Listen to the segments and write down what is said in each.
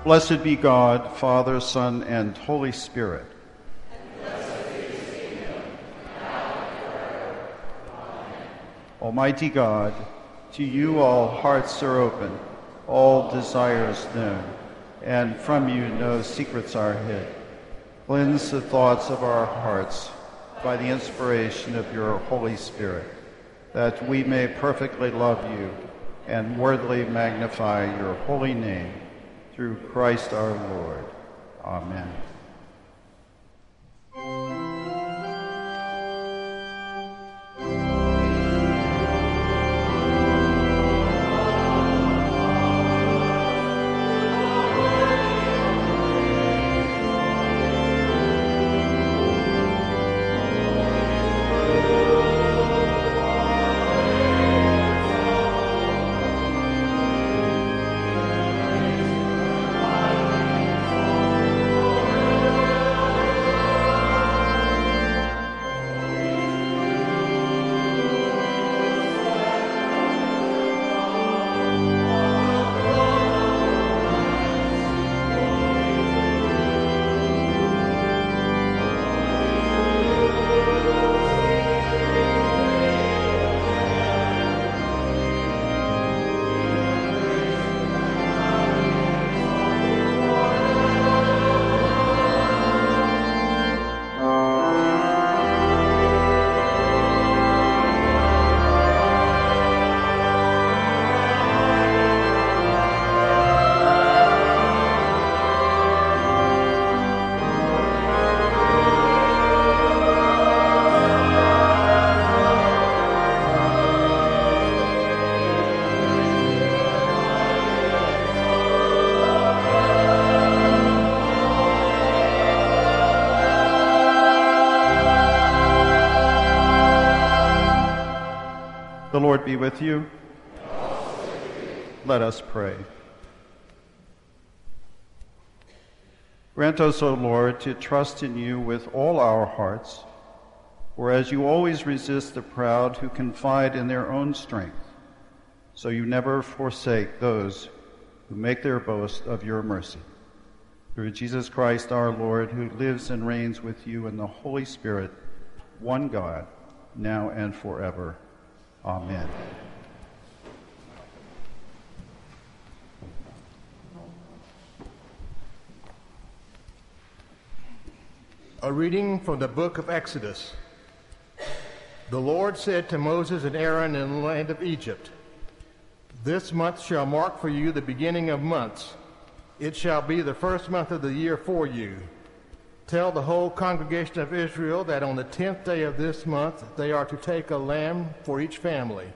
Blessed be God, Father, Son, and Holy Spirit. Almighty God, to you all hearts are open, all desires known, and from you no secrets are hid. Cleanse the thoughts of our hearts by the inspiration of your Holy Spirit, that we may perfectly love you and worthily magnify your holy name, through Christ our Lord. Amen. The Lord be with you. Let us pray. Grant us, O Lord, to trust in you with all our hearts, for as you always resist the proud who confide in their own strength, so you never forsake those who make their boast of your mercy. Through Jesus Christ our Lord, who lives and reigns with you in the Holy Spirit, one God, now and forever. Amen. A reading from the book of Exodus. The Lord said to Moses and Aaron in the land of Egypt, "This month shall mark for you the beginning of months. It shall be the first month of the year for you. Tell the whole congregation of Israel that on the 10th day of this month they are to take a lamb for each family,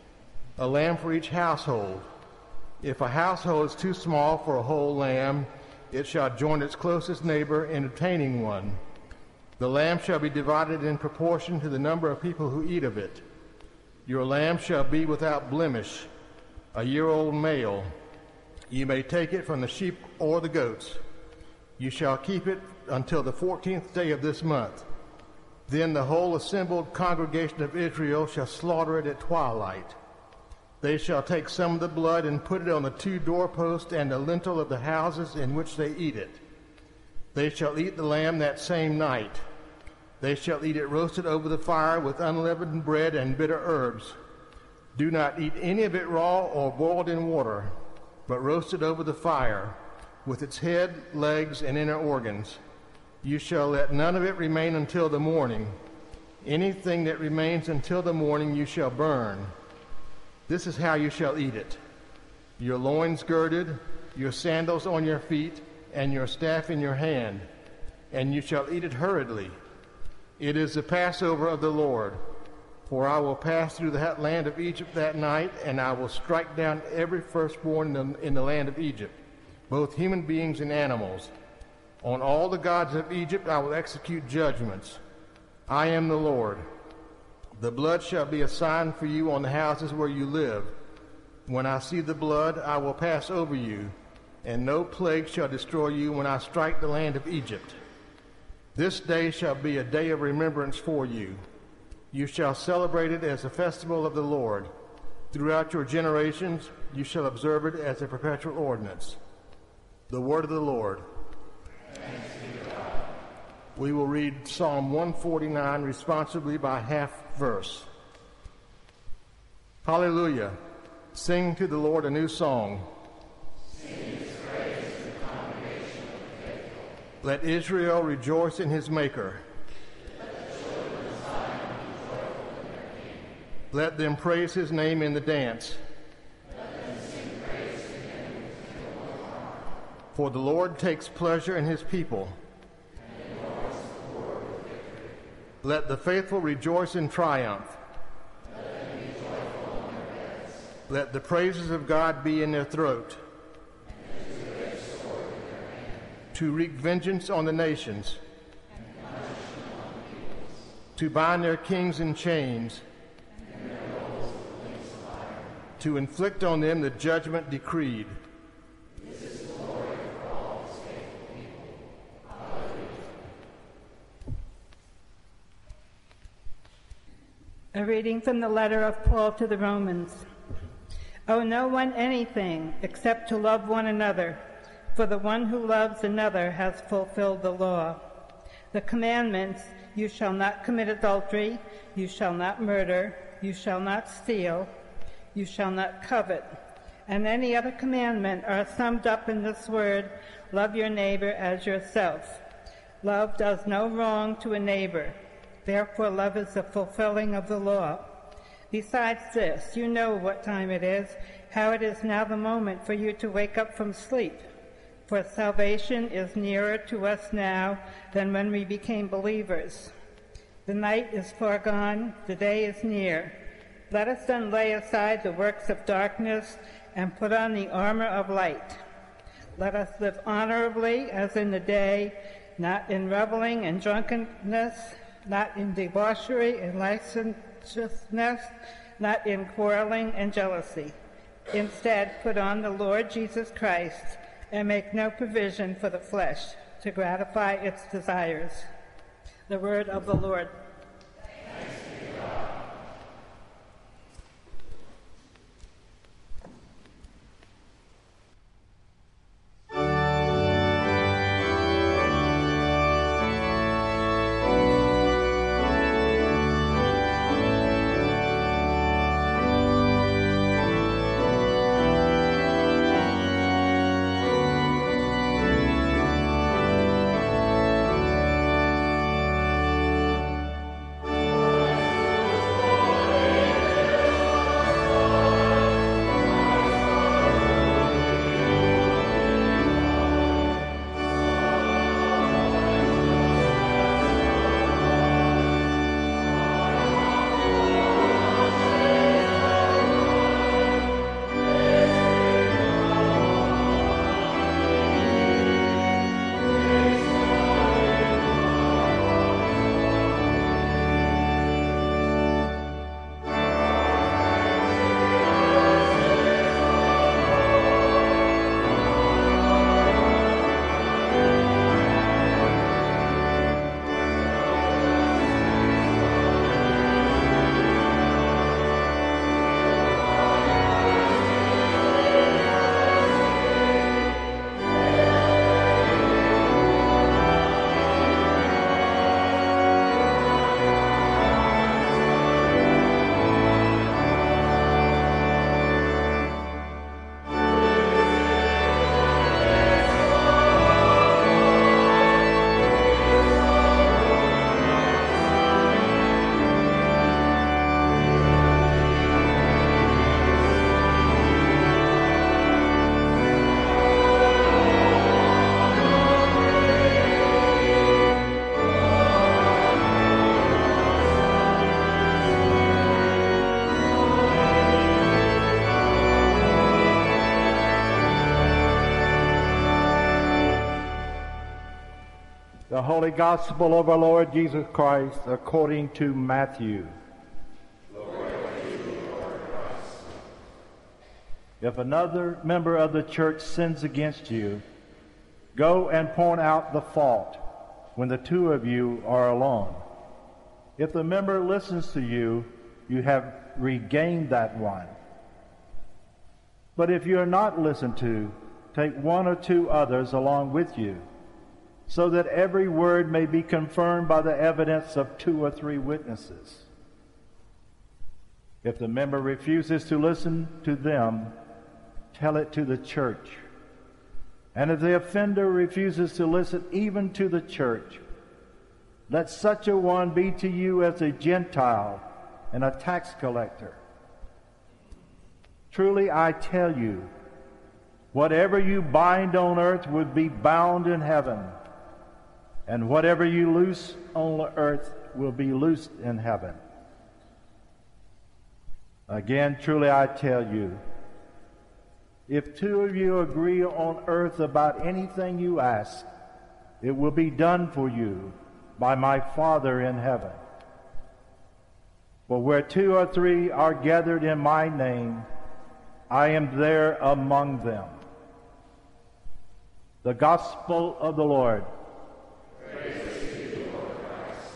a lamb for each household. If a household is too small for a whole lamb, it shall join its closest neighbor in obtaining one. The lamb shall be divided in proportion to the number of people who eat of it. Your lamb shall be without blemish, a year-old male. You may take it from the sheep or the goats. You shall keep it until the 14th day of this month. Then the whole assembled congregation of Israel shall slaughter it at twilight. They shall take some of the blood and put it on the 2 doorposts and the lintel of the houses in which they eat it. They shall eat the lamb that same night. They shall eat it roasted over the fire with unleavened bread and bitter herbs. Do not eat any of it raw or boiled in water, but roasted over the fire, with its head, legs, and inner organs. You shall let none of it remain until the morning. Anything that remains until the morning you shall burn. This is how you shall eat it: your loins girded, your sandals on your feet, and your staff in your hand, and you shall eat it hurriedly. It is the Passover of the Lord. For I will pass through the land of Egypt that night, and I will strike down every firstborn in the land of Egypt, both human beings and animals. On all the gods of Egypt I will execute judgments. I am the Lord. The blood shall be a sign for you on the houses where you live. When I see the blood, I will pass over you, and no plague shall destroy you when I strike the land of Egypt. This day shall be a day of remembrance for you. You shall celebrate it as a festival of the Lord. Throughout your generations you shall observe it as a perpetual ordinance. The word of the Lord. Thanks be to God. We will read Psalm 149 responsibly by half verse. Hallelujah. Sing to the Lord a new song. Sing his praise in the congregation of the faithful. Let Israel rejoice in his Maker. Let the children of Zion be joyful in their King. Let them praise his name in the dance. Let them sing praise to him with timbrel and harp. For the Lord takes pleasure in his people. And adorns the poor with victory. Let the faithful rejoice in triumph. Let them be joyful on their beds. Let the praises of God be in their throat. And a two-edged sword in their hand. To wreak vengeance on the nations. And punishment on the peoples. To bind their kings in chains. And their nobles with links of iron. To inflict on them the judgment decreed. This is the glory for all his faithful people. Hallelujah. A reading from the letter of Paul to the Romans. Owe no one anything except to love one another, for the one who loves another has fulfilled the law. The commandments, you shall not commit adultery, you shall not murder, you shall not steal, you shall not covet, and any other commandment are summed up in this word, love your neighbor as yourself. Love does no wrong to a neighbor. Therefore, love is the fulfilling of the law. Besides this, you know what time it is, how it is now the moment for you to wake up from sleep. For salvation is nearer to us now than when we became believers. The night is far gone, the day is near. Let us then lay aside the works of darkness and put on the armor of light. Let us live honorably as in the day, not in reveling and drunkenness, not in debauchery and licentiousness, not in quarreling and jealousy. Instead, put on the Lord Jesus Christ and make no provision for the flesh to gratify its desires. The word of the Lord. Thanks be to God. The Holy Gospel of our Lord Jesus Christ according to Matthew. Glory to you, Lord Christ. If another member of the church sins against you, go and point out the fault when the two of you are alone. If the member listens to you, you have regained that one. But if you are not listened to, take one or two others along with you, so that every word may be confirmed by the evidence of 2 or 3 witnesses. If the member refuses to listen to them, tell it to the church. And if the offender refuses to listen even to the church, let such a one be to you as a Gentile and a tax collector. Truly I tell you, whatever you bind on earth will be bound in heaven, and whatever you loose on the earth will be loosed in heaven. Again, truly I tell you, if 2 of you agree on earth about anything you ask, it will be done for you by my Father in heaven. For where 2 or 3 are gathered in my name, I am there among them. The Gospel of the Lord. Praise to you, Lord Christ.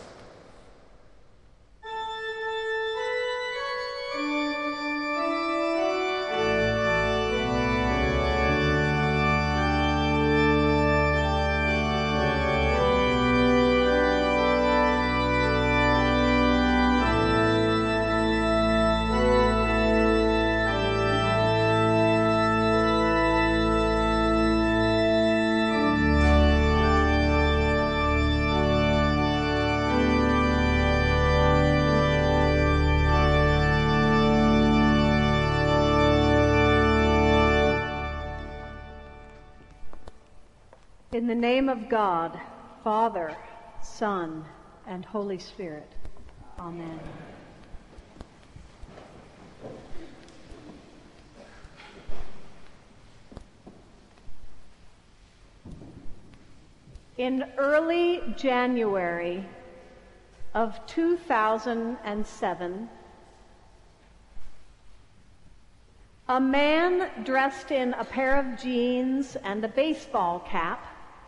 In the name of God, Father, Son, and Holy Spirit. Amen. In early January of 2007, a man dressed in a pair of jeans and a baseball cap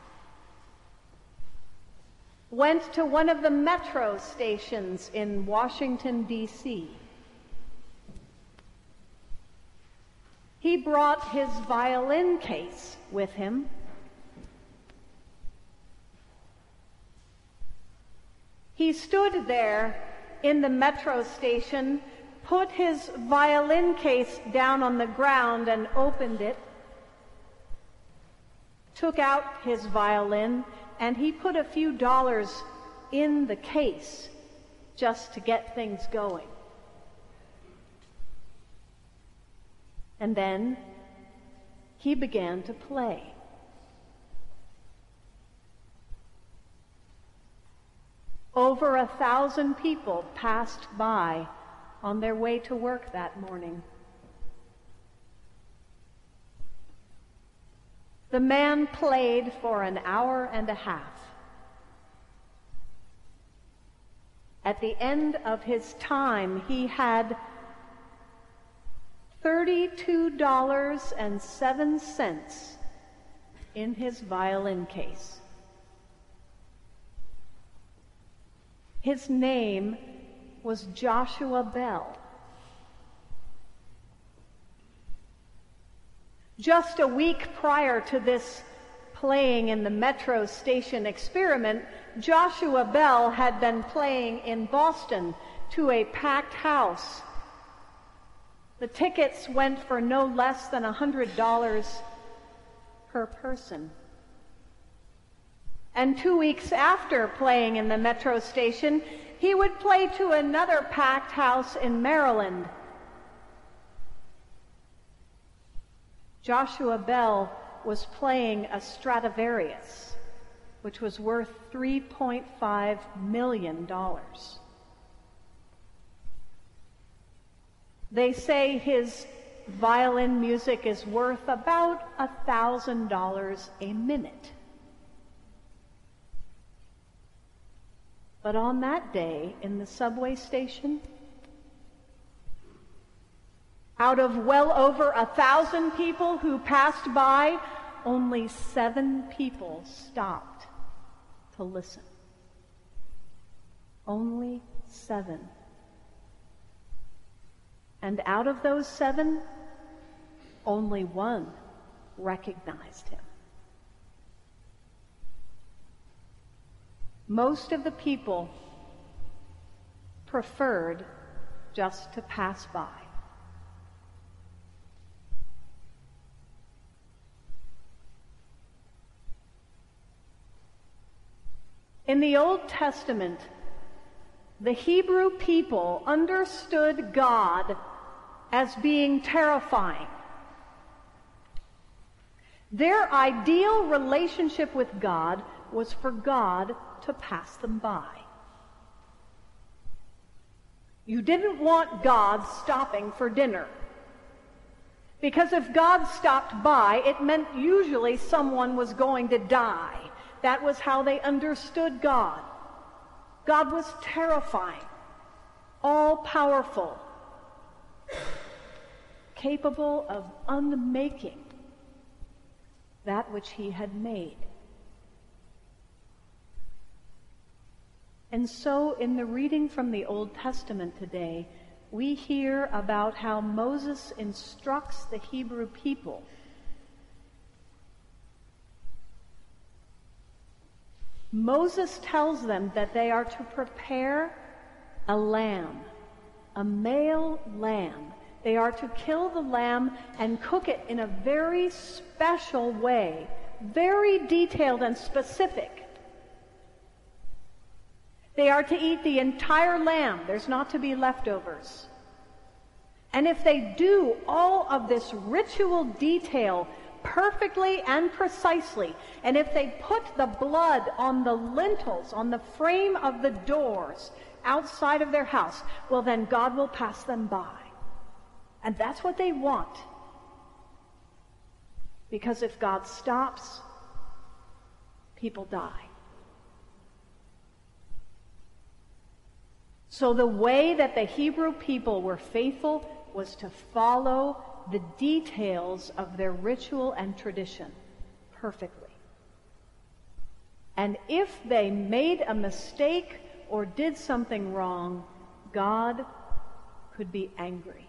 went to one of the metro stations in Washington, D.C. He brought his violin case with him. He stood there in the metro station, put his violin case down on the ground and opened it, took out his violin, and he put a few dollars in the case just to get things going. And then he began to play. Over 1,000 people passed by on their way to work that morning. The man played for an hour and a half. At the end of his time, he had $32.07 in his violin case. His name was Joshua Bell. Just a week prior to this playing in the metro station experiment, Joshua Bell had been playing in Boston to a packed house. The tickets went for no less than $100 per person. And 2 weeks after playing in the metro station, he would play to another packed house in Maryland. Joshua Bell was playing a Stradivarius, which was worth $3.5 million. They say his violin music is worth about $1,000 a minute. But on that day in the subway station, out of well over 1,000 people who passed by, only 7 people stopped to listen. Only 7. And out of those 7, only 1 recognized him. Most of the people preferred just to pass by. In the Old Testament, the Hebrew people understood God as being terrifying. Their ideal relationship with God was for God to pass them by. You didn't want God stopping for dinner, because if God stopped by, it meant usually someone was going to die. That was how they understood God. God was terrifying, all-powerful, capable of unmaking that which he had made. And so in the reading from the Old Testament today, we hear about how Moses instructs the Hebrew people Moses tells them that they are to prepare a lamb, a male lamb. They are to kill the lamb and cook it in a very special way, very detailed and specific. They are to eat the entire lamb. There's not to be leftovers. And if they do all of this ritual detail perfectly and precisely, and if they put the blood on the lintels, on the frame of the doors outside of their house, well, then God will pass them by. And that's what they want. Because if God stops, people die. So the way that the Hebrew people were faithful was to follow the details of their ritual and tradition perfectly. And if they made a mistake or did something wrong, God could be angry.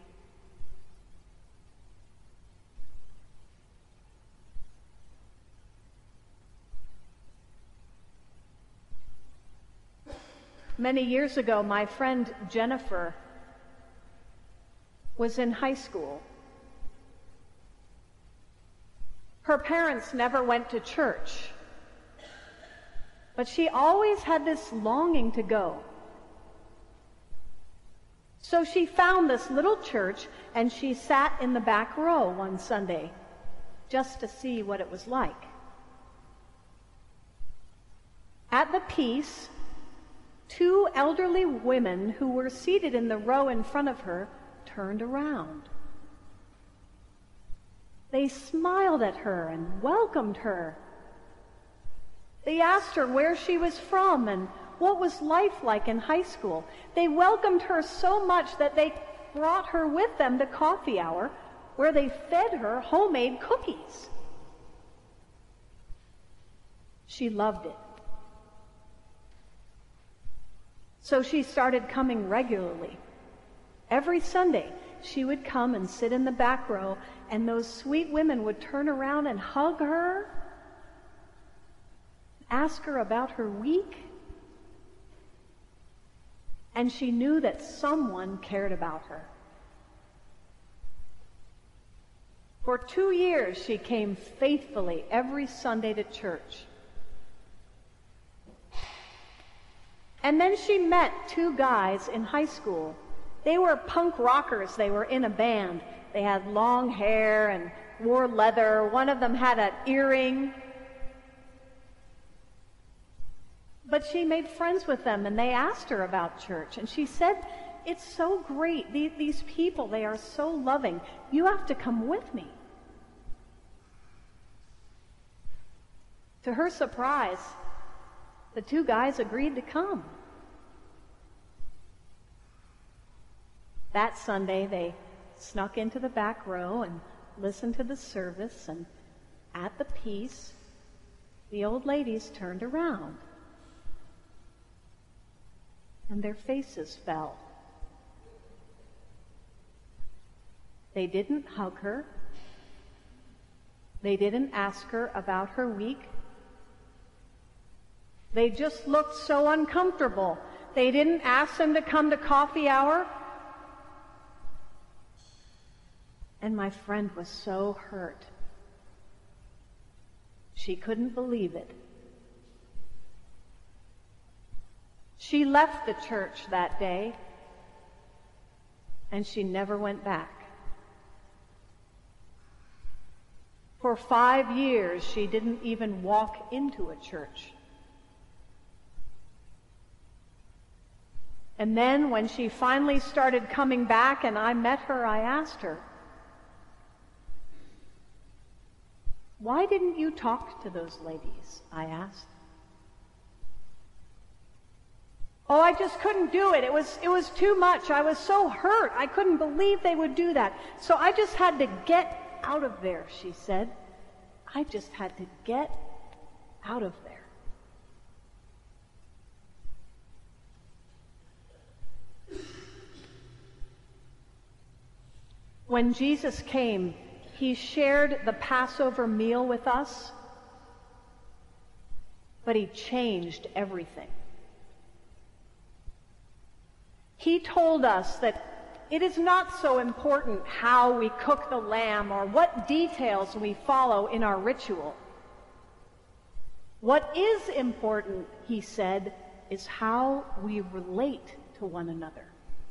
Many years ago, my friend Jennifer was in high school. Her parents never went to church, but she always had this longing to go. So she found this little church, and she sat in the back row one Sunday just to see what it was like. At the peace, two elderly women who were seated in the row in front of her turned around. They smiled at her and welcomed her. They asked her where she was from and what was life like in high school. They welcomed her so much that they brought her with them to coffee hour, where they fed her homemade cookies. She loved it. So she started coming regularly. Every Sunday, she would come and sit in the back row, and those sweet women would turn around and hug her, ask her about her week, and she knew that someone cared about her. For 2 years, she came faithfully every Sunday to church. And then she met two guys in high school. They were punk rockers. They were in a band. They had long hair and wore leather. One of them had an earring. But she made friends with them, and they asked her about church. And she said, "It's so great. These people, they are so loving. You have to come with me." To her surprise, the two guys agreed to come. That Sunday, they snuck into the back row and listened to the service, and at the peace, the old ladies turned around, and their faces fell. They didn't hug her. They didn't ask her about her week. They just looked so uncomfortable. They didn't ask them to come to coffee hour. And my friend was so hurt. She couldn't believe it. She left the church that day, and she never went back. For 5 years, she didn't even walk into a church. And then when she finally started coming back and I met her, I asked her, "Why didn't you talk to those ladies?" I asked. "Oh, I just couldn't do it. It was too much. I was so hurt. I couldn't believe they would do that. So I just had to get out of there," she said. "I just had to get out of there." When Jesus came, he shared the Passover meal with us, but he changed everything. He told us that it is not so important how we cook the lamb or what details we follow in our ritual. What is important, he said, is how we relate to one another.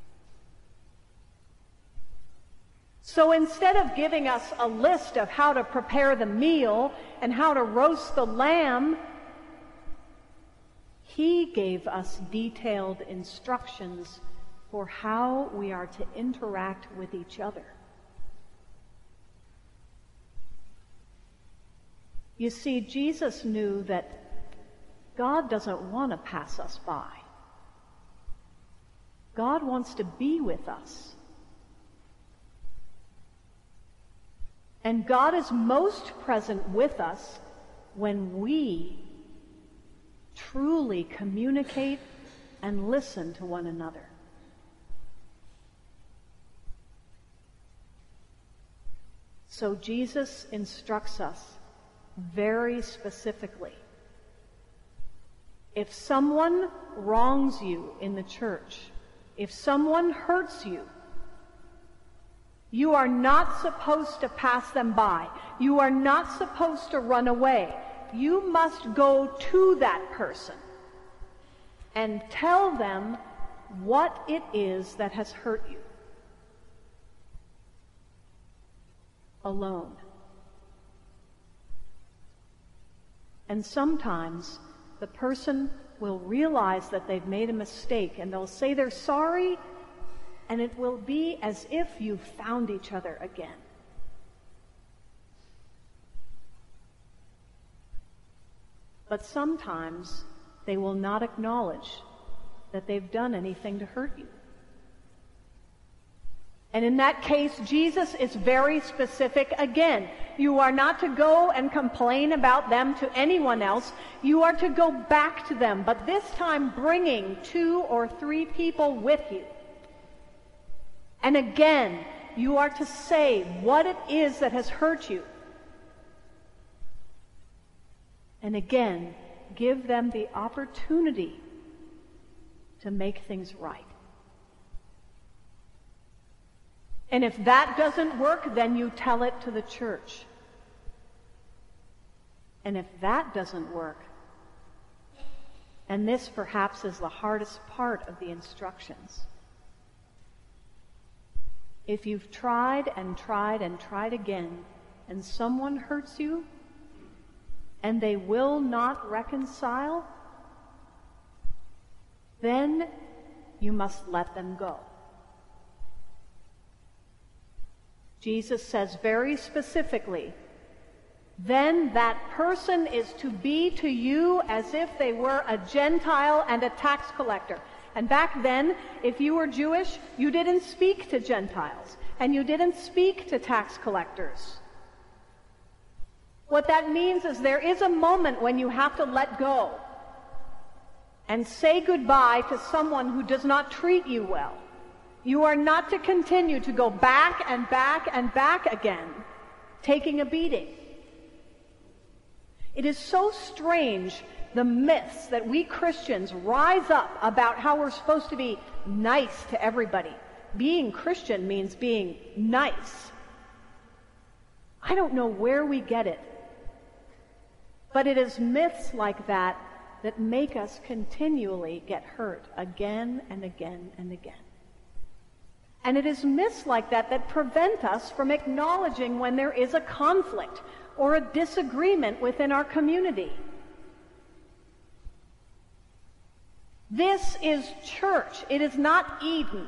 So instead of giving us a list of how to prepare the meal and how to roast the lamb, he gave us detailed instructions for how we are to interact with each other. You see, Jesus knew that God doesn't want to pass us by. God wants to be with us. And God is most present with us when we truly communicate and listen to one another. So Jesus instructs us very specifically. If someone wrongs you in the church, if someone hurts you, you are not supposed to pass them by. You are not supposed to run away. You must go to that person and tell them what it is that has hurt you. Alone. And sometimes the person will realize that they've made a mistake and they'll say they're sorry, and it will be as if you found each other again. But sometimes they will not acknowledge that they've done anything to hurt you. And in that case, Jesus is very specific again. You are not to go and complain about them to anyone else. You are to go back to them, but this time bringing 2 or 3 people with you. And again, you are to say what it is that has hurt you. And again, give them the opportunity to make things right. And if that doesn't work, then you tell it to the church. And if that doesn't work, and this perhaps is the hardest part of the instructions, if you've tried and tried and tried again, and someone hurts you, and they will not reconcile, then you must let them go. Jesus says very specifically, then that person is to be to you as if they were a Gentile and a tax collector. And back then, if you were Jewish, you didn't speak to Gentiles, and you didn't speak to tax collectors. What that means is there is a moment when you have to let go and say goodbye to someone who does not treat you well. You are not to continue to go back and back and back again, taking a beating. It is so strange, the myths that we Christians rise up about how we're supposed to be nice to everybody. Being Christian means being nice. I don't know where we get it. But it is myths like that that make us continually get hurt again and again and again. And it is myths like that that prevent us from acknowledging when there is a conflict or a disagreement within our community. This is church. It is not Eden.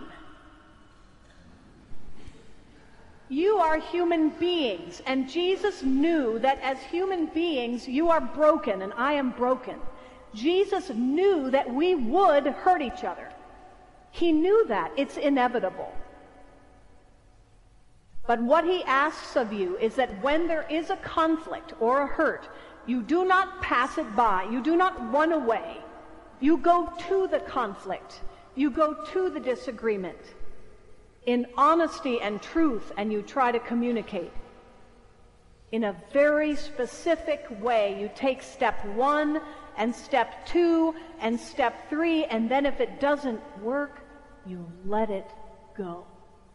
You are human beings, and Jesus knew that as human beings, you are broken and I am broken. Jesus knew that we would hurt each other. He knew that. It's inevitable. But what he asks of you is that when there is a conflict or a hurt, you do not pass it by. You do not run away. You go to the conflict. You go to the disagreement in honesty and truth, and you try to communicate. In a very specific way, you take step 1 and step 2 and step 3, and then if it doesn't work, you let it go.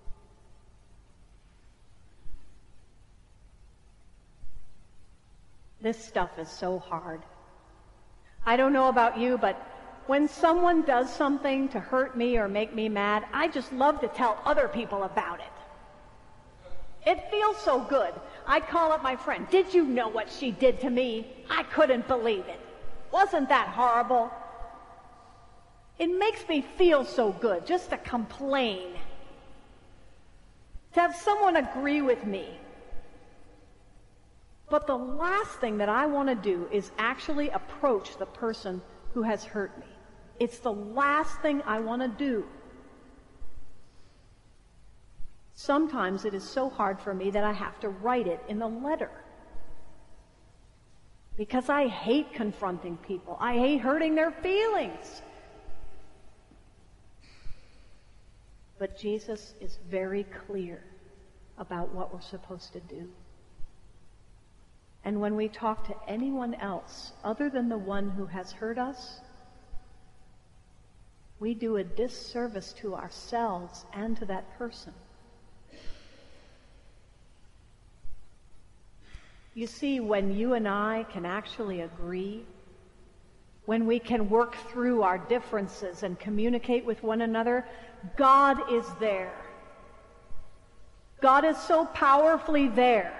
This stuff is so hard. I don't know about you, but when someone does something to hurt me or make me mad, I just love to tell other people about it. It feels so good. I call up my friend. Did you know what she did to me? I couldn't believe it. Wasn't that horrible? It makes me feel so good just to complain. To have someone agree with me. But the last thing that I want to do is actually approach the person who has hurt me. It's the last thing I want to do. Sometimes it is so hard for me that I have to write it in a letter. Because I hate confronting people. I hate hurting their feelings. But Jesus is very clear about what we're supposed to do. And when we talk to anyone else other than the one who has hurt us, we do a disservice to ourselves and to that person. You see, when you and I can actually agree, when we can work through our differences and communicate with one another, God is there. God is so powerfully there.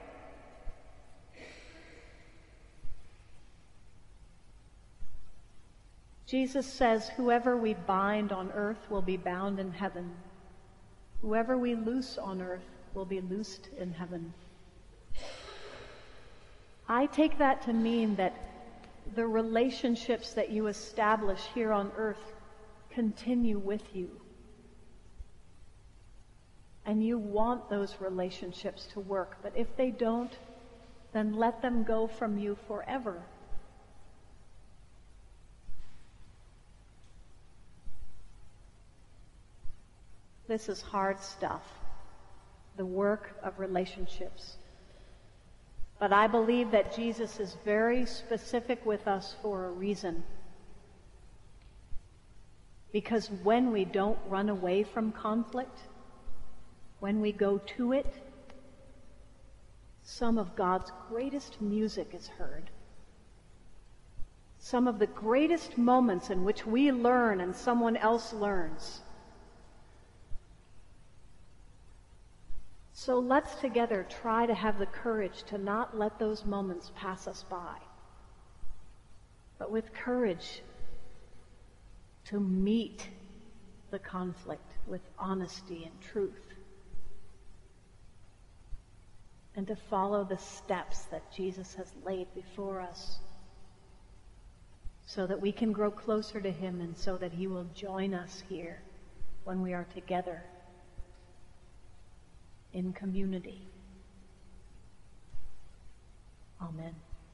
Jesus says, whoever we bind on earth will be bound in heaven. Whoever we loose on earth will be loosed in heaven. I take that to mean that the relationships that you establish here on earth continue with you. And you want those relationships to work. But if they don't, then let them go from you forever. This is hard stuff, the work of relationships. But I believe that Jesus is very specific with us for a reason. Because when we don't run away from conflict, when we go to it, some of God's greatest music is heard. Some of the greatest moments in which we learn and someone else learns. So let's together try to have the courage to not let those moments pass us by, but with courage to meet the conflict with honesty and truth, and to follow the steps that Jesus has laid before us so that we can grow closer to him and so that he will join us here when we are together in community. Amen.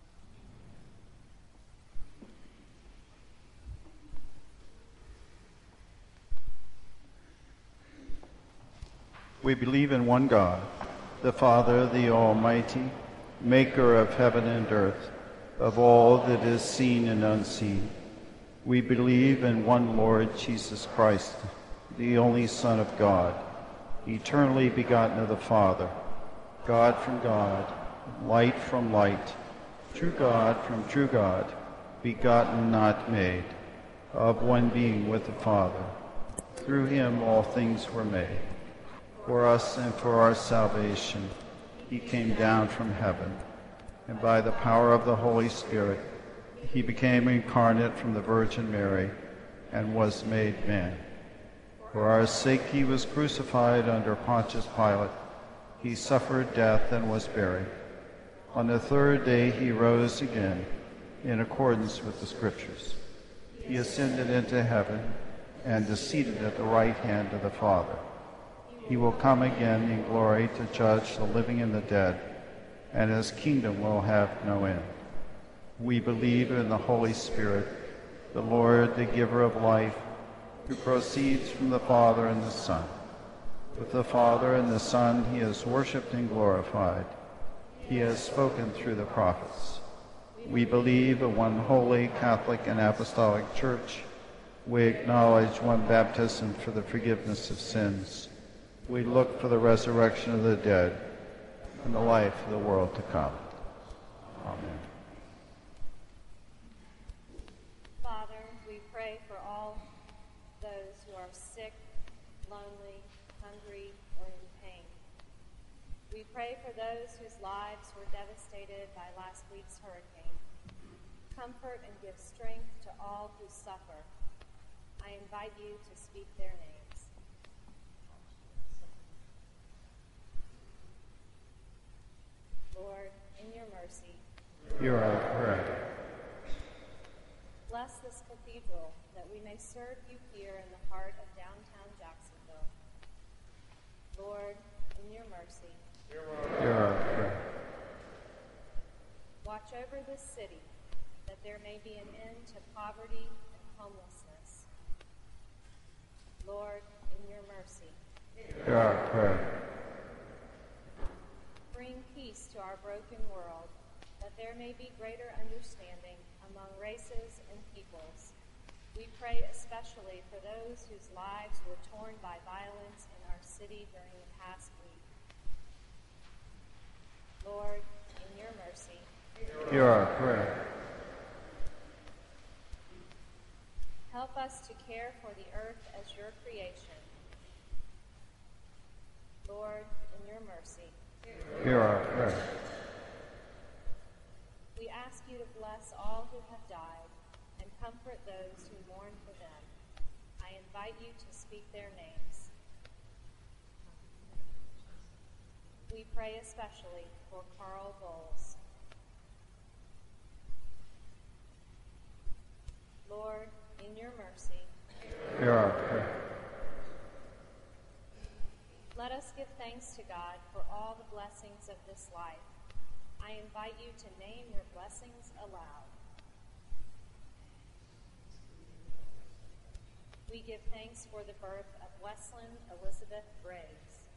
We believe in one God, the Father, the Almighty, maker of heaven and earth, of all that is seen and unseen. We believe in one Lord Jesus Christ, the only Son of God, eternally begotten of the Father, God from God, light from light, true God from true God, begotten, not made, of one being with the Father. Through him all things were made. For us and for our salvation, he came down from heaven, and by the power of the Holy Spirit, he became incarnate from the Virgin Mary and was made man. For our sake he was crucified under Pontius Pilate. He suffered death and was buried. On the third day he rose again, in accordance with the Scriptures. He ascended into heaven and is seated at the right hand of the Father. He will come again in glory to judge the living and the dead, and his kingdom will have no end. We believe in the Holy Spirit, the Lord, the giver of life, who proceeds from the Father and the Son. With the Father and the Son he is worshipped and glorified. He has spoken through the prophets. We believe in one holy, Catholic, and Apostolic Church. We acknowledge one baptism for the forgiveness of sins. We look for the resurrection of the dead and the life of the world to come. Amen. Father, we pray for all those who are sick, lonely, hungry, or in pain. We pray for those whose lives were devastated by last week's hurricane. Comfort and give strength to all who suffer. I invite you to speak their names. Lord, in your mercy, Hear our prayer. bless this cathedral that we may serve you here in the heart of downtown Jacksonville. Lord, in your mercy, Hear our prayer. watch over this city, that there may be an end to poverty and homelessness. Lord, in your mercy, Hear our prayer. bring peace to our broken world, that there may be greater understanding among races and peoples. We pray especially for those whose lives were torn by violence in our city during the past week. Lord, in your mercy, Hear our prayer. help us to care for the earth as your creation. Lord, in your mercy, Hear our prayer. we ask you to bless all who have died and comfort those who mourn for them. I invite you to speak their names. We pray especially for Carl Bowles. Lord, in your mercy, Hear our prayer. let us give thanks to God for all the blessings of this life. I invite you to name your blessings aloud. We give thanks for the birth of Wesleyan Elizabeth Graves.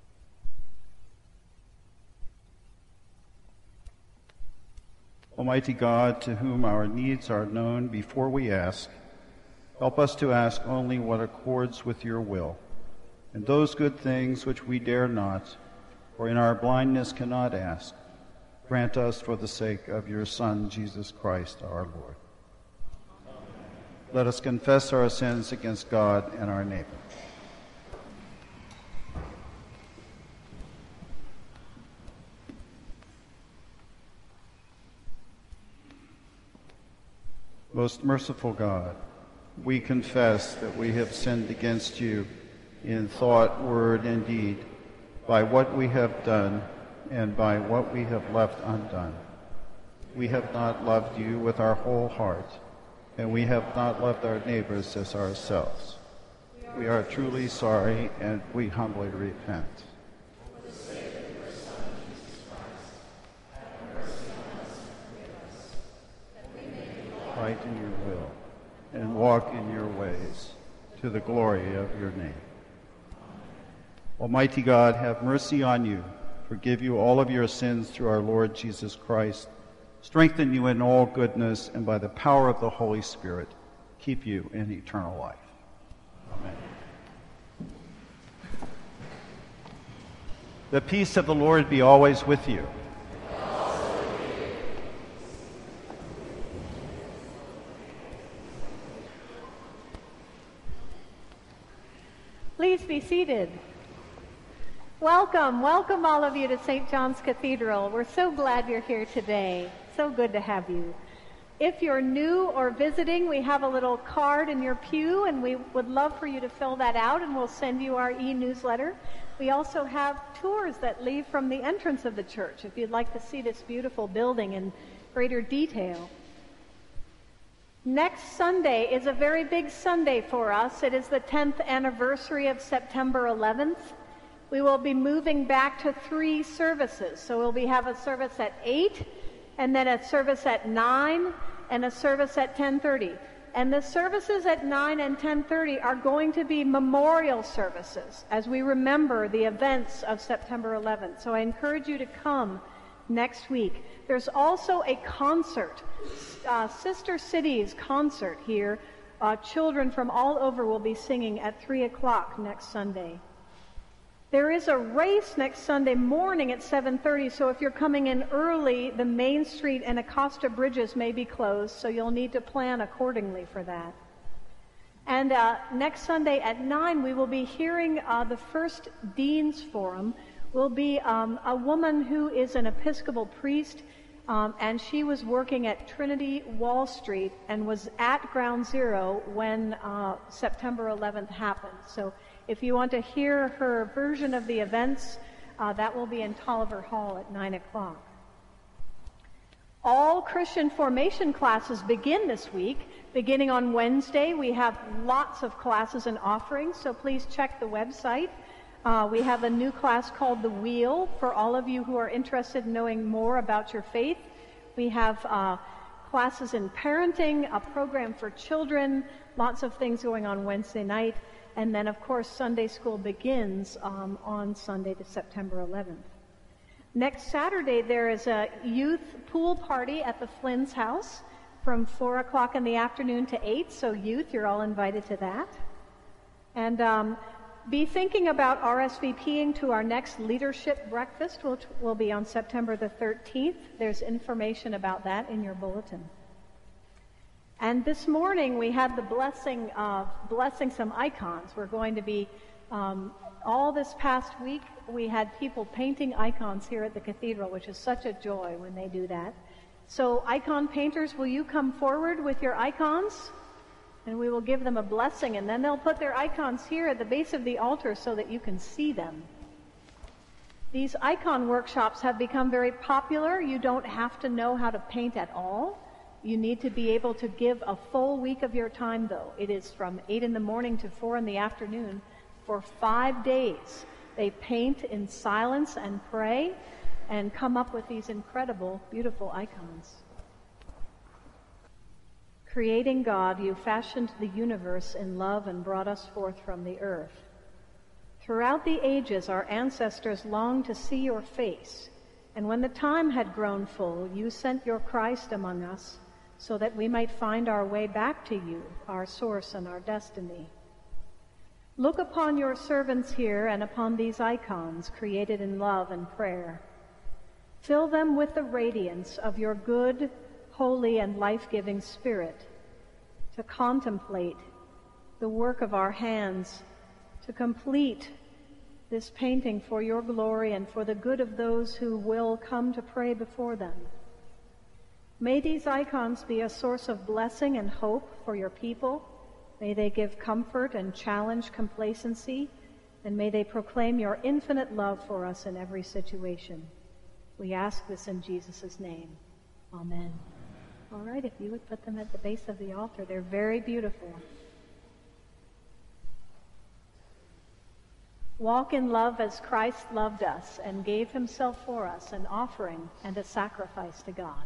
Almighty God, to whom our needs are known before we ask, help us to ask only what accords with your will, and those good things which we dare not, or in our blindness cannot ask, grant us for the sake of your Son, Jesus Christ, our Lord. Let us confess our sins against God and our neighbor. Most merciful God, we confess that we have sinned against you in thought, word, and deed, by what we have done and by what we have left undone. We have not loved you with our whole heart, and we have not loved our neighbors as ourselves. We are truly sorry, and we humbly repent. Fight in your will, and walk in your ways, to the glory of your name. Almighty God, have mercy on you, forgive you all of your sins through our Lord Jesus Christ, strengthen you in all goodness, and by the power of the Holy Spirit, keep you in eternal life. Amen. The peace of the Lord be always with you. Please be seated. Welcome all of you to St. John's Cathedral. We're so glad you're here today. So good to have you. If you're new or visiting, we have a little card in your pew, and we would love for you to fill that out, and we'll send you our e-newsletter. We also have tours that leave from the entrance of the church if you'd like to see this beautiful building in greater detail. Next Sunday is a very big Sunday for us. It is the 10th anniversary of September 11th. We will be moving back to 3 services. So we'll have a service at 8, and then a service at 9, and a service at 10:30. And the services at 9 and 10:30 are going to be memorial services as we remember the events of September 11th. So I encourage you to come next week. There's also a concert, Sister Cities concert here. Children from all over will be singing at 3 o'clock next Sunday. There is a race next Sunday morning at 7:30, so if you're coming in early, the Main Street and Acosta bridges may be closed, so you'll need to plan accordingly for that. And next Sunday at 9, we will be hearing the first Dean's Forum. Will be a woman who is an Episcopal priest, and she was working at Trinity Wall Street and was at Ground Zero when September 11th happened. So if you want to hear her version of the events, that will be in Tolliver Hall at 9 o'clock. All Christian formation classes begin this week. Beginning on Wednesday, we have lots of classes and offerings, so please check the website. We have a new class called The Wheel for all of you who are interested in knowing more about your faith. We have classes in parenting, a program for children, lots of things going on Wednesday night. And then, of course, Sunday school begins on Sunday, to September 11th. Next Saturday, there is a youth pool party at the Flynn's house from 4 o'clock in the afternoon to 8. So youth, you're all invited to that. And be thinking about RSVPing to our next leadership breakfast, which will be on September the 13th. There's information about that in your bulletin. And this morning we had the blessing of blessing some icons. We're going to be, all this past week, we had people painting icons here at the cathedral, which is such a joy when they do that. So icon painters, will you come forward with your icons? And we will give them a blessing, and then they'll put their icons here at the base of the altar so that you can see them. These icon workshops have become very popular. You don't have to know how to paint at all. You need to be able to give a full week of your time, though. It is from 8 in the morning to 4 in the afternoon for 5 days. They paint in silence and pray and come up with these incredible, beautiful icons. Creating God, you fashioned the universe in love and brought us forth from the earth. Throughout the ages, our ancestors longed to see your face, and when the time had grown full, you sent your Christ among us so that we might find our way back to you, our source and our destiny. Look upon your servants here and upon these icons created in love and prayer. Fill them with the radiance of your good, holy, and life-giving Spirit, to contemplate the work of our hands, to complete this painting for your glory and for the good of those who will come to pray before them. May these icons be a source of blessing and hope for your people. May they give comfort and challenge complacency, and may they proclaim your infinite love for us in every situation. We ask this in Jesus' name. Amen. All right, if you would put them at the base of the altar. They're very beautiful. Walk in love as Christ loved us and gave himself for us, an offering and a sacrifice to God.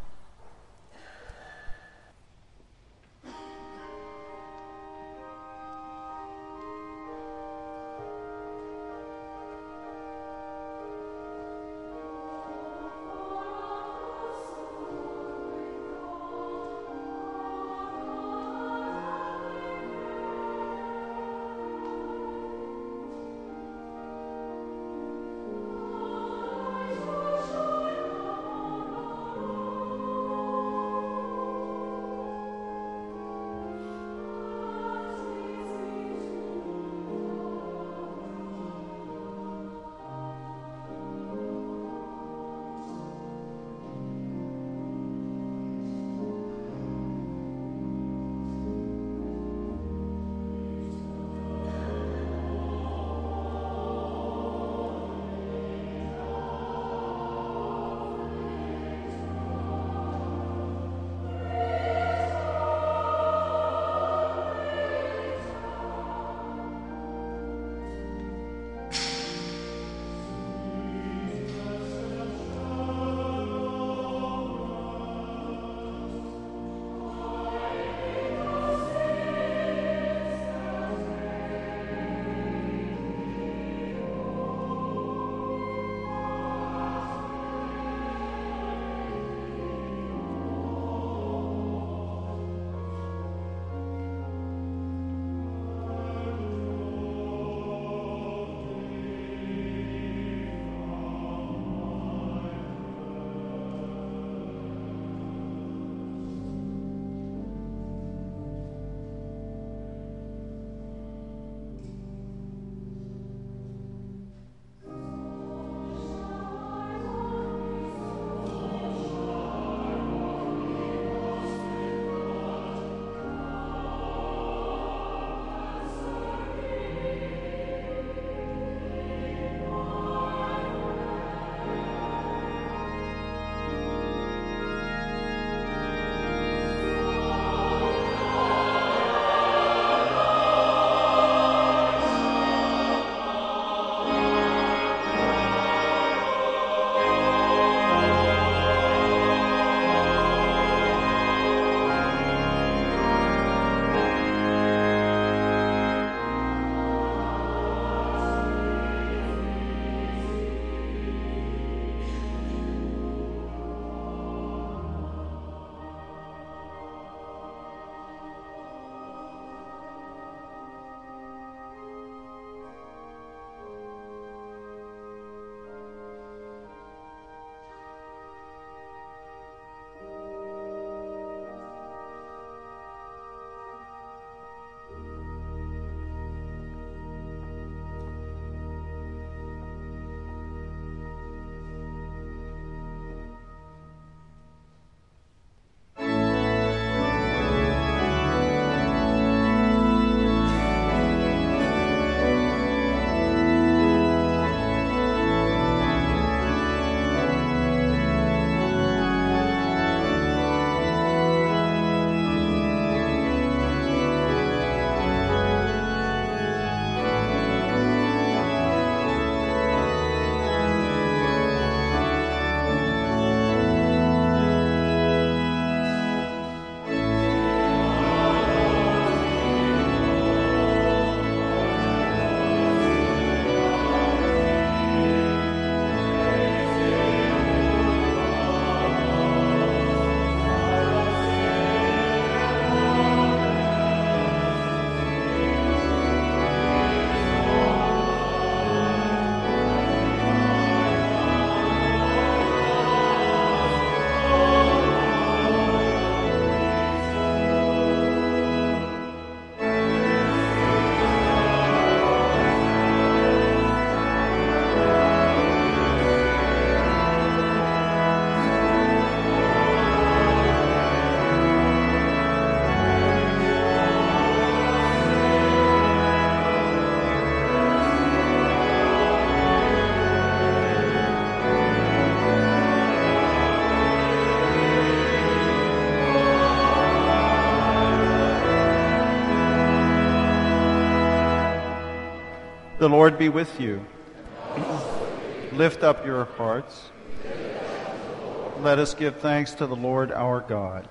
The Lord be with you. Lift up your hearts. Let us give thanks to the Lord our God.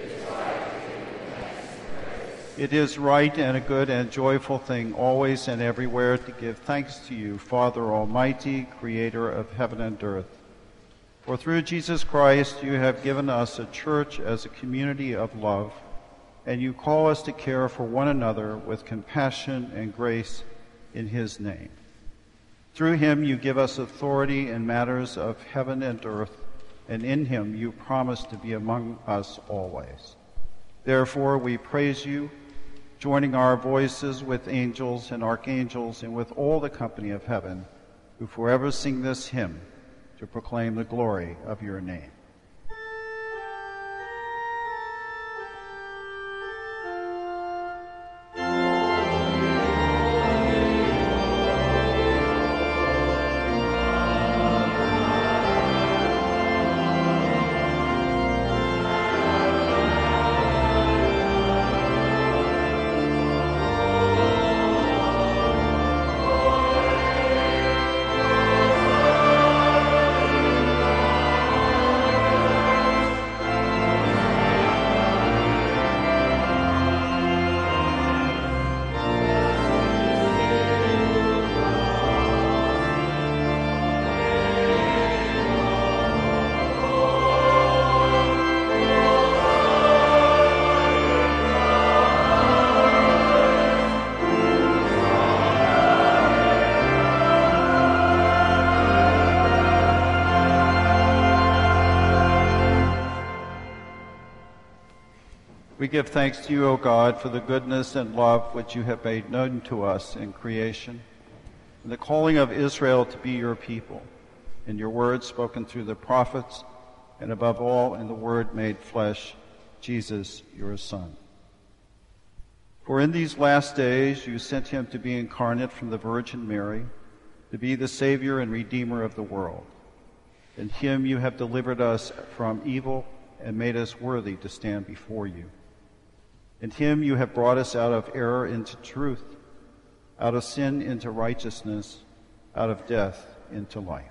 It is right and a good and joyful thing always and everywhere to give thanks to you, Father Almighty, creator of heaven and earth. For through Jesus Christ you have given us a church as a community of love, and you call us to care for one another with compassion and grace in his name. Through him you give us authority in matters of heaven and earth, and in him you promise to be among us always. Therefore we praise you, joining our voices with angels and archangels and with all the company of heaven, who forever sing this hymn to proclaim the glory of your name. We give thanks to you, O God, for the goodness and love which you have made known to us in creation, and the calling of Israel to be your people, in your word spoken through the prophets, and above all in the word made flesh, Jesus, your Son. For in these last days you sent him to be incarnate from the Virgin Mary, to be the Savior and Redeemer of the world. In him you have delivered us from evil and made us worthy to stand before you. In him you have brought us out of error into truth, out of sin into righteousness, out of death into life.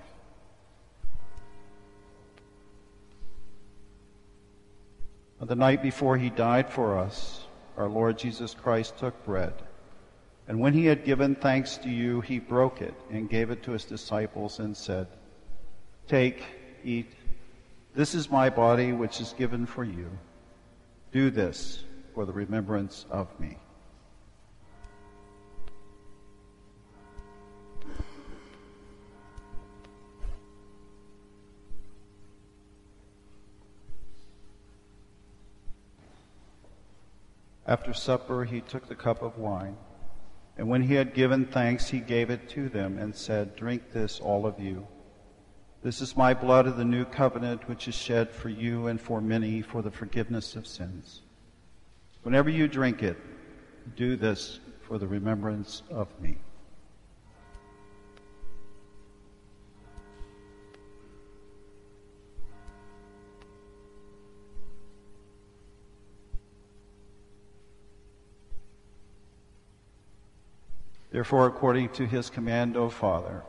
On the night before he died for us, our Lord Jesus Christ took bread, and when he had given thanks to you, he broke it and gave it to his disciples and said, "Take, eat. This is my body, which is given for you. Do this for the remembrance of me." After supper, he took the cup of wine, and when he had given thanks, he gave it to them and said, "Drink this, all of you. This is my blood of the new covenant, which is shed for you and for many for the forgiveness of sins. Whenever you drink it, do this for the remembrance of me." Therefore, according to his command, O Father,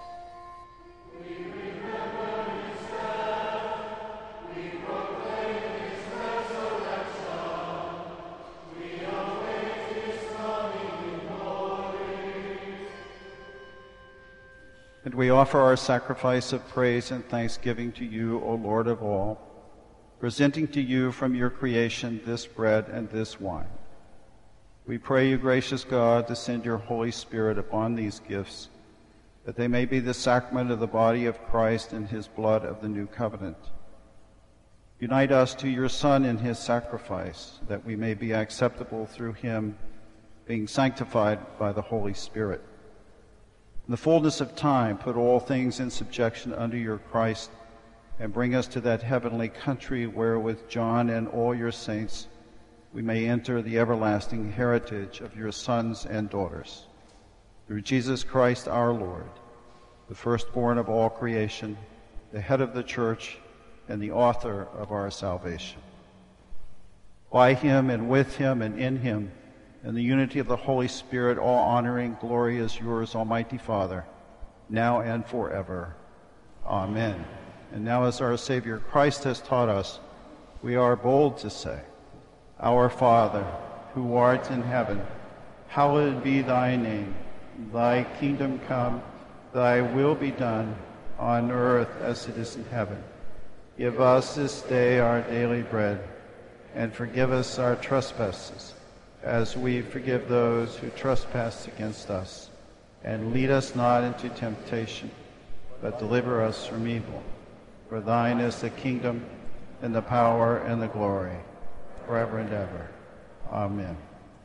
and we offer our sacrifice of praise and thanksgiving to you, O Lord of all, presenting to you from your creation this bread and this wine. We pray you, gracious God, to send your Holy Spirit upon these gifts, that they may be the sacrament of the body of Christ and his blood of the new covenant. Unite us to your Son in his sacrifice, that we may be acceptable through him, being sanctified by the Holy Spirit. In the fullness of time, put all things in subjection under your Christ, and bring us to that heavenly country where with John and all your saints we may enter the everlasting heritage of your sons and daughters. Through Jesus Christ our Lord, the firstborn of all creation, the head of the church, and the author of our salvation. By him and with him and in him, In the unity of the Holy Spirit, all honor and glory is yours, Almighty Father, now and forever. Amen. And now, as our Savior Christ has taught us, we are bold to say, Our Father, who art in heaven, hallowed be thy name. Thy kingdom come, thy will be done, on earth as it is in heaven. Give us this day our daily bread, and forgive us our trespasses, as we forgive those who trespass against us. And lead us not into temptation, but deliver us from evil. For thine is the kingdom, and the power, and the glory, forever and ever. Amen.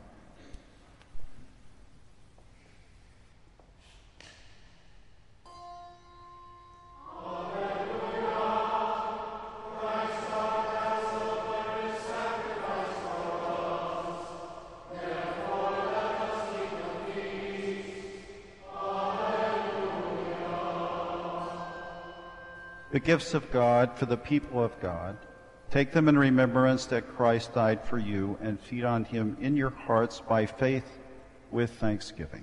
The gifts of God for the people of God. Take them in remembrance that Christ died for you, and feed on him in your hearts by faith with thanksgiving.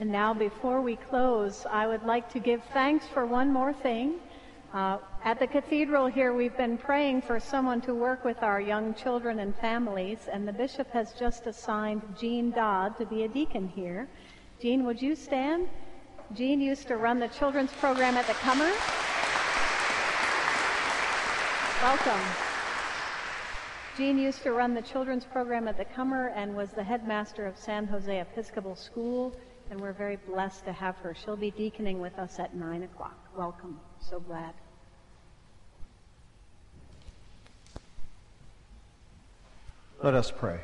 And now, before we close, I would like to give thanks for one more thing. At the cathedral here, we've been praying for someone to work with our young children and families, and the bishop has just assigned Jean Dodd to be a deacon here. Jean, would you stand? Jean used to run the children's program at the Cummer. Welcome. Jean used to run the children's program at the Cummer and was the headmaster of San Jose Episcopal School, and we're very blessed to have her. She'll be deaconing with us at 9 o'clock. Welcome. So glad. Let us pray.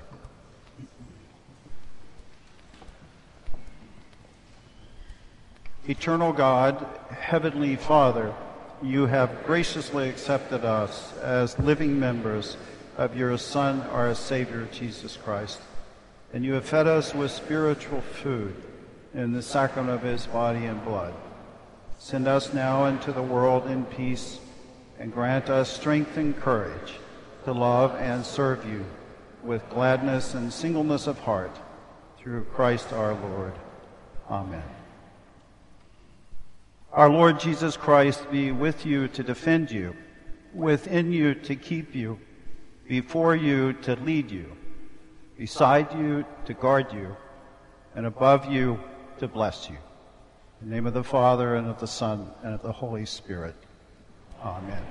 Eternal God, Heavenly Father, you have graciously accepted us as living members of your Son, our Savior, Jesus Christ, and you have fed us with spiritual food in the sacrament of his body and blood. Send us now into the world in peace, and grant us strength and courage to love and serve you with gladness and singleness of heart, through Christ our Lord. Amen. Our Lord Jesus Christ be with you to defend you, within you to keep you, before you to lead you, beside you to guard you, and above you to bless you. In the name of the Father, and of the Son, and of the Holy Spirit. Amen.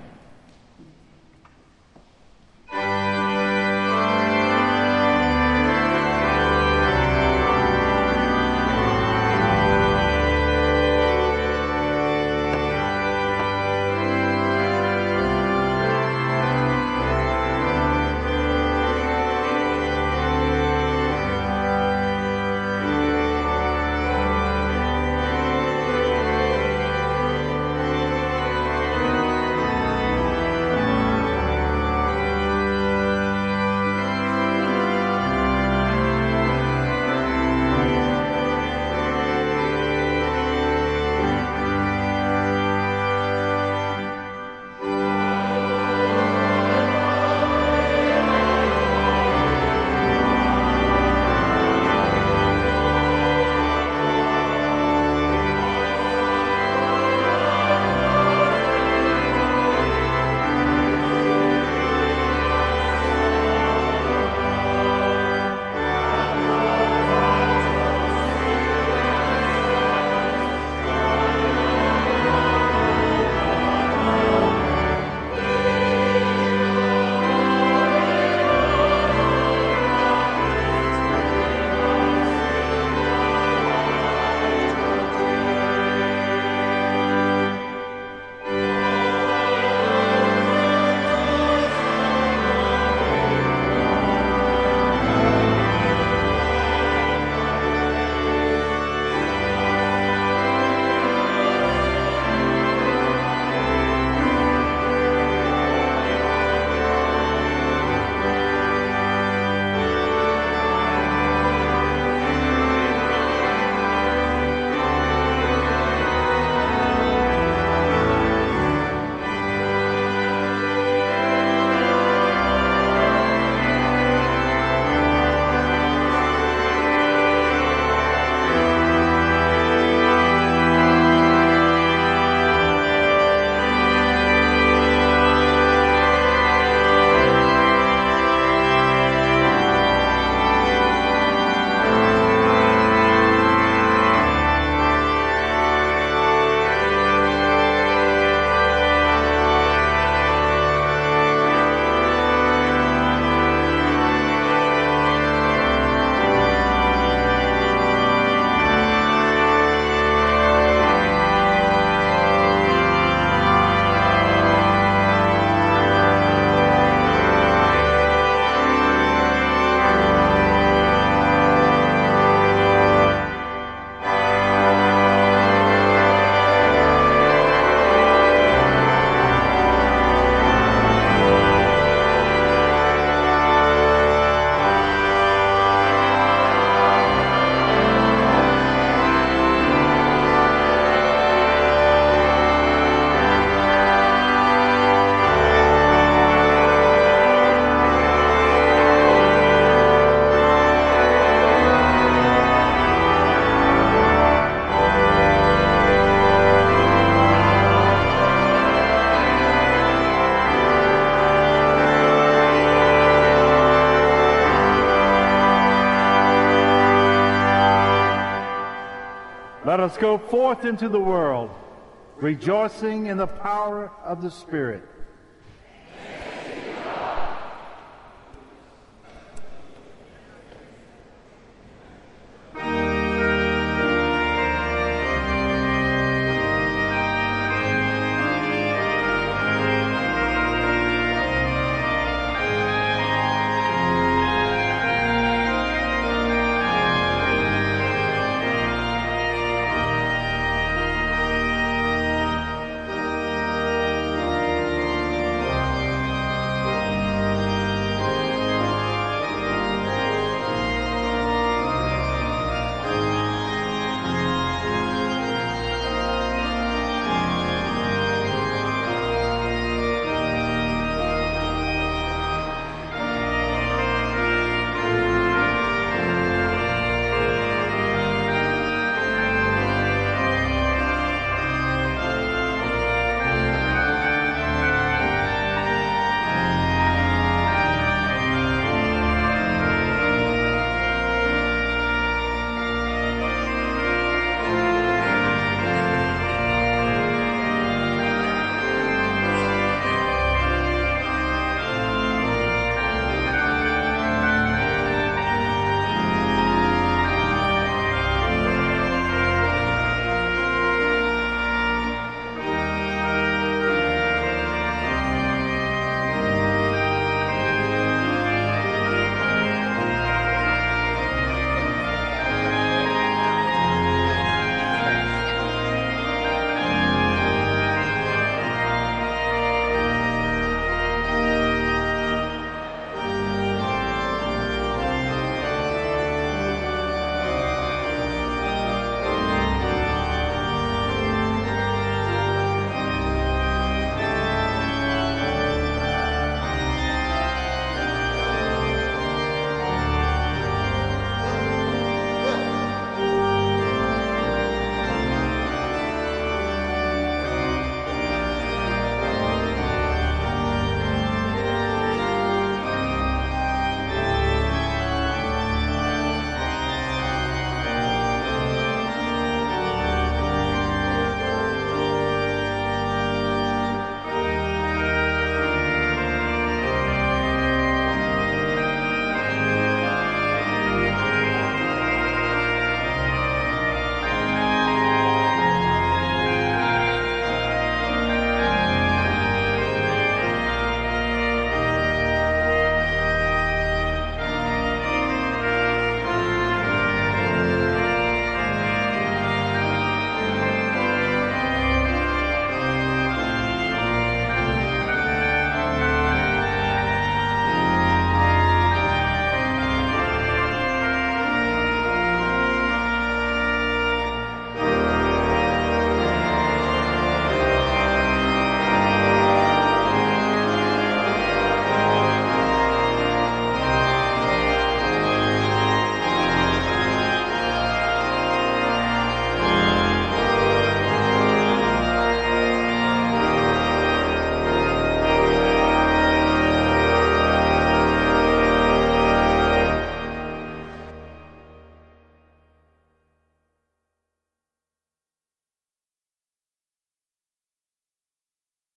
Let us go forth into the world, rejoicing in the power of the Spirit,